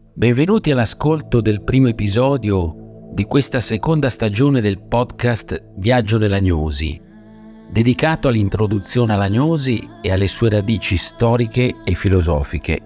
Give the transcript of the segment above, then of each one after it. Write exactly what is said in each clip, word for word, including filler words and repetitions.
Benvenuti all'ascolto del primo episodio di questa seconda stagione del podcast Viaggio nella Gnosi, dedicato all'introduzione alla Gnosi e alle sue radici storiche e filosofiche.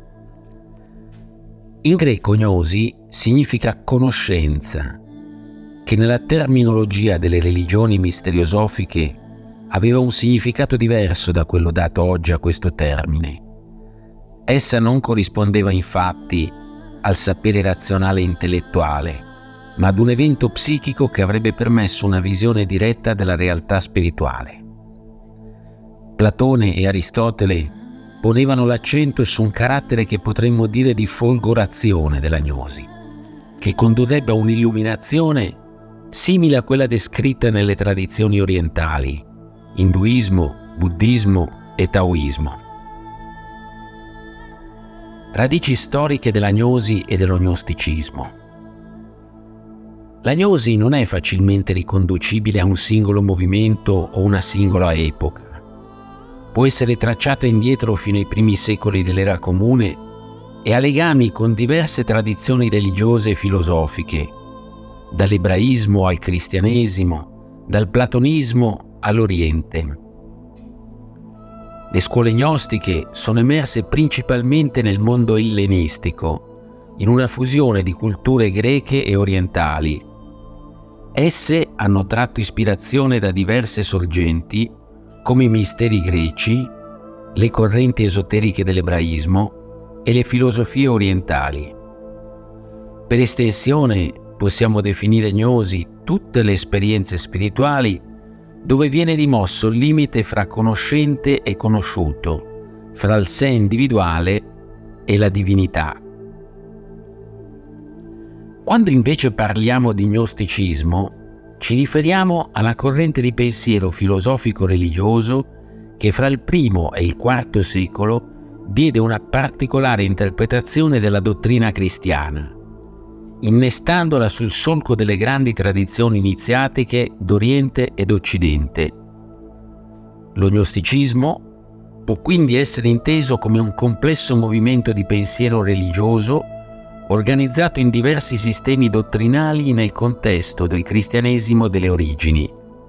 In greco Gnosi significa conoscenza, che nella terminologia delle religioni misteriosofiche aveva un significato diverso da quello dato oggi a questo termine. Essa non corrispondeva infatti al sapere razionale e intellettuale, ma ad un evento psichico che avrebbe permesso una visione diretta della realtà spirituale. Platone e Aristotele ponevano l'accento su un carattere che potremmo dire di folgorazione della Gnosi, che condurrebbe a un'illuminazione simile a quella descritta nelle tradizioni orientali, induismo, buddismo e taoismo. Radici storiche della Gnosi e dello gnosticismo. La Gnosi non è facilmente riconducibile a un singolo movimento o una singola epoca. Può essere tracciata indietro fino ai primi secoli dell'era comune e ha legami con diverse tradizioni religiose e filosofiche, dall'ebraismo al cristianesimo, dal platonismo all'Oriente. Le scuole gnostiche sono emerse principalmente nel mondo ellenistico, in una fusione di culture greche e orientali. Esse hanno tratto ispirazione da diverse sorgenti, come i misteri greci, le correnti esoteriche dell'ebraismo e le filosofie orientali. Per estensione possiamo definire gnosi tutte le esperienze spirituali dove viene rimosso il limite fra conoscente e conosciuto, fra il sé individuale e la divinità. Quando invece parliamo di gnosticismo, ci riferiamo alla corrente di pensiero filosofico-religioso che fra il primo e il quarto secolo diede una particolare interpretazione della dottrina cristiana, innestandola sul solco delle grandi tradizioni iniziatiche d'Oriente ed Occidente. Lo gnosticismo può quindi essere inteso come un complesso movimento di pensiero religioso organizzato in diversi sistemi dottrinali nel contesto del cristianesimo delle origini.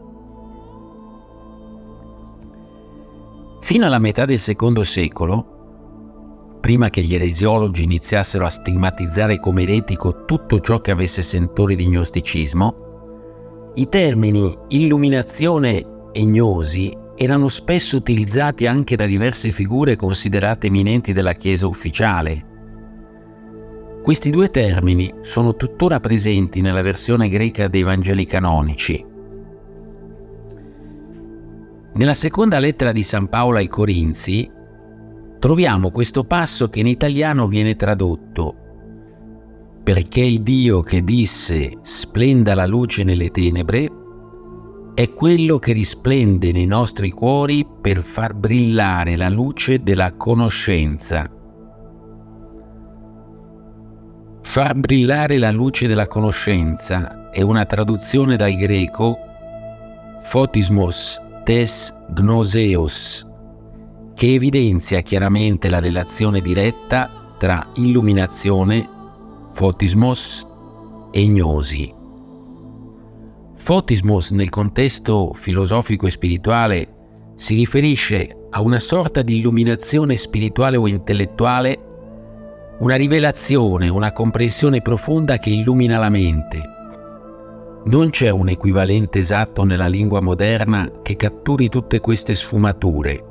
Fino alla metà del secondo secolo, prima che gli eresiologi iniziassero a stigmatizzare come eretico tutto ciò che avesse sentore di gnosticismo, i termini illuminazione e gnosi erano spesso utilizzati anche da diverse figure considerate eminenti della Chiesa ufficiale. Questi due termini sono tuttora presenti nella versione greca dei Vangeli canonici. Nella seconda lettera di San Paolo ai Corinzi troviamo questo passo che in italiano viene tradotto: perché il Dio che disse splenda la luce nelle tenebre è quello che risplende nei nostri cuori per far brillare la luce della conoscenza. Far brillare la luce della conoscenza è una traduzione dal greco photismos tes gnoseos, che evidenzia chiaramente la relazione diretta tra illuminazione, photismos e gnosi. Photismos nel contesto filosofico e spirituale si riferisce a una sorta di illuminazione spirituale o intellettuale, una rivelazione, una comprensione profonda che illumina la mente. Non c'è un equivalente esatto nella lingua moderna che catturi tutte queste sfumature.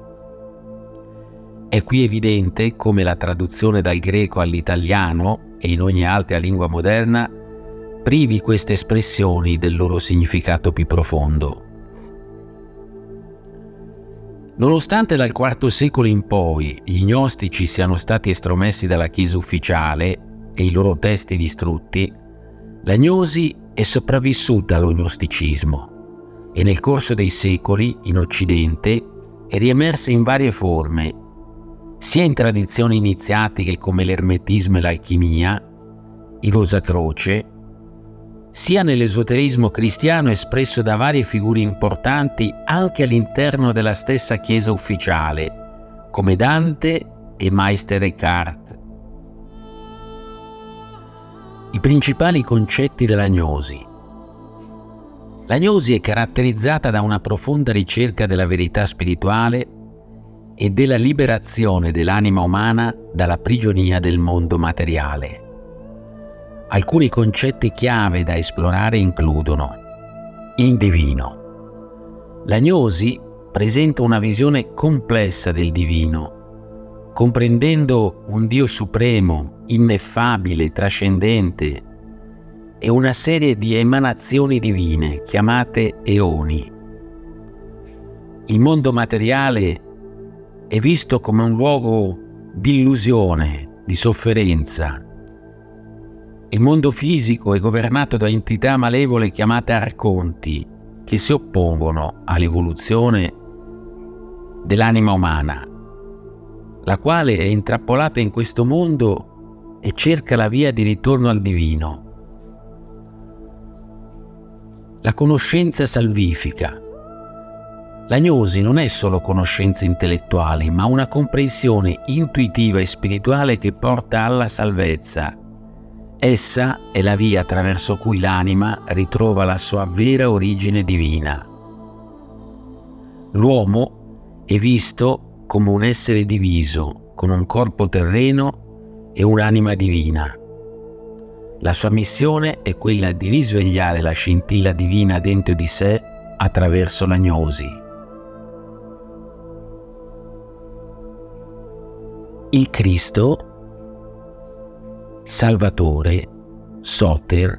È qui evidente come la traduzione dal greco all'italiano e in ogni altra lingua moderna privi queste espressioni del loro significato più profondo. Nonostante dal quarto secolo in poi gli gnostici siano stati estromessi dalla Chiesa ufficiale e i loro testi distrutti, la gnosi è sopravvissuta allo gnosticismo e nel corso dei secoli in Occidente è riemersa in varie forme, sia in tradizioni iniziatiche come l'ermetismo e l'alchimia, il Rosacroce, sia nell'esoterismo cristiano espresso da varie figure importanti anche all'interno della stessa Chiesa ufficiale, come Dante e Meister Eckhart. I principali concetti dell'agnosi. L'agnosi è caratterizzata da una profonda ricerca della verità spirituale e della liberazione dell'anima umana dalla prigionia del mondo materiale. Alcuni concetti chiave da esplorare includono il divino. L'agnosi presenta una visione complessa del divino, comprendendo un Dio supremo, ineffabile, trascendente e una serie di emanazioni divine chiamate eoni. Il mondo materiale è visto come un luogo di illusione, di sofferenza. Il mondo fisico è governato da entità malevole chiamate arconti, che si oppongono all'evoluzione dell'anima umana, la quale è intrappolata in questo mondo e cerca la via di ritorno al divino. La conoscenza salvifica. L'agnosi non è solo conoscenza intellettuale, ma una comprensione intuitiva e spirituale che porta alla salvezza. Essa è la via attraverso cui l'anima ritrova la sua vera origine divina. L'uomo è visto come un essere diviso, con un corpo terreno e un'anima divina. La sua missione è quella di risvegliare la scintilla divina dentro di sé attraverso l'agnosi. Il Cristo, Salvatore, Soter,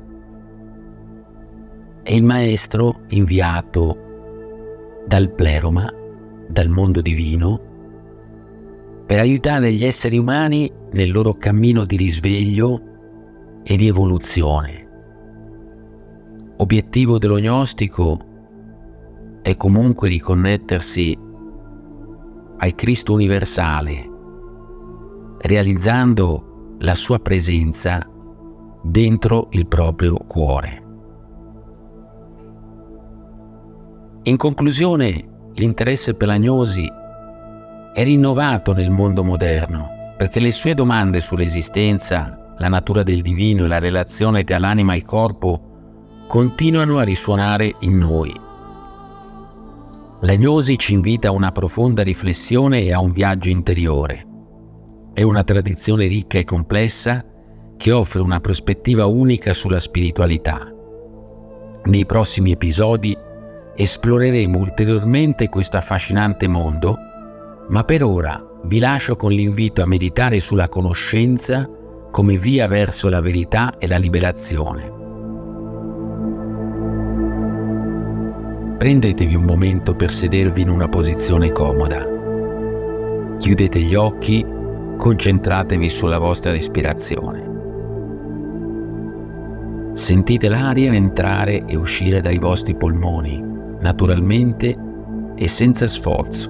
è il Maestro inviato dal pleroma, dal mondo divino, per aiutare gli esseri umani nel loro cammino di risveglio e di evoluzione. Obiettivo dello gnostico è comunque riconnettersi al Cristo universale, realizzando la sua presenza dentro il proprio cuore. In conclusione, l'interesse per l'agnosi è rinnovato nel mondo moderno, perché le sue domande sull'esistenza, la natura del divino e la relazione tra l'anima e il corpo continuano a risuonare in noi. L'agnosi ci invita a una profonda riflessione e a un viaggio interiore. È una tradizione ricca e complessa che offre una prospettiva unica sulla spiritualità. Nei prossimi episodi esploreremo ulteriormente questo affascinante mondo, ma per ora vi lascio con l'invito a meditare sulla conoscenza come via verso la verità e la liberazione. Prendetevi un momento per sedervi in una posizione comoda. Chiudete gli occhi, concentratevi sulla vostra respirazione. Sentite l'aria entrare e uscire dai vostri polmoni, naturalmente e senza sforzo.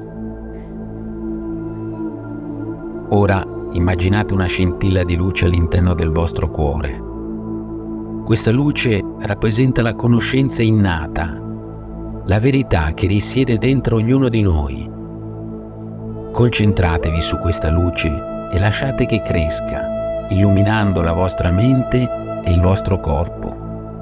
Ora immaginate una scintilla di luce all'interno del vostro cuore. Questa luce rappresenta la conoscenza innata, la verità che risiede dentro ognuno di noi. Concentratevi su questa luce e lasciate che cresca, illuminando la vostra mente e il vostro corpo.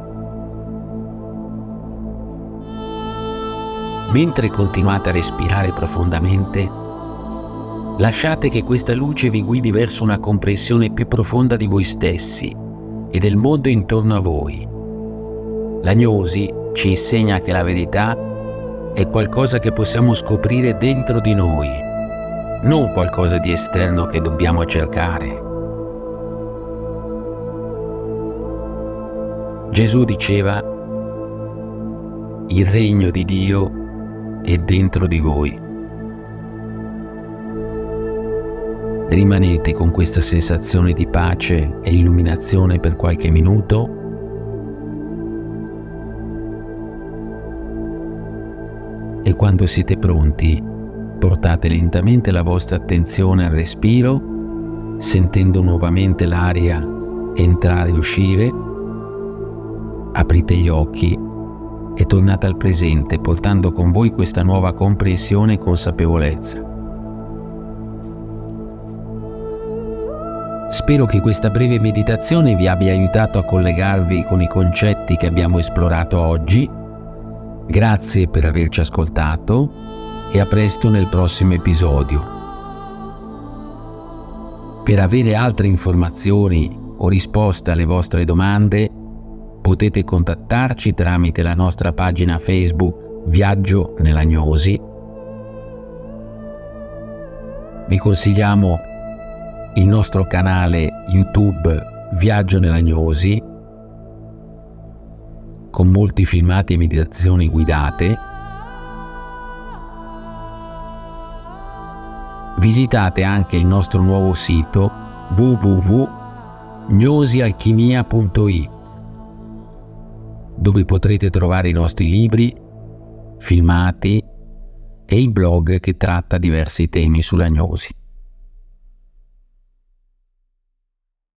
Mentre continuate a respirare profondamente, lasciate che questa luce vi guidi verso una comprensione più profonda di voi stessi e del mondo intorno a voi. L'agnosi ci insegna che la verità è qualcosa che possiamo scoprire dentro di noi, non qualcosa di esterno che dobbiamo cercare. Gesù diceva: il regno di Dio è dentro di voi. Rimanete con questa sensazione di pace e illuminazione per qualche minuto. E quando siete pronti, portate lentamente la vostra attenzione al respiro, sentendo nuovamente l'aria entrare e uscire. Aprite gli occhi e tornate al presente, portando con voi questa nuova comprensione e consapevolezza. Spero che questa breve meditazione vi abbia aiutato a collegarvi con i concetti che abbiamo esplorato oggi. Grazie per averci ascoltato e a presto nel prossimo episodio. Per avere altre informazioni o risposte alle vostre domande, potete contattarci tramite la nostra pagina Facebook Viaggio nella Gnosi. Vi consigliamo il nostro canale YouTube Viaggio nella Gnosi, con molti filmati e meditazioni guidate. Visitate anche il nostro nuovo sito w w w punto gnosi alchimia punto i t, dove potrete trovare i nostri libri, filmati e il blog che tratta diversi temi sulla gnosi.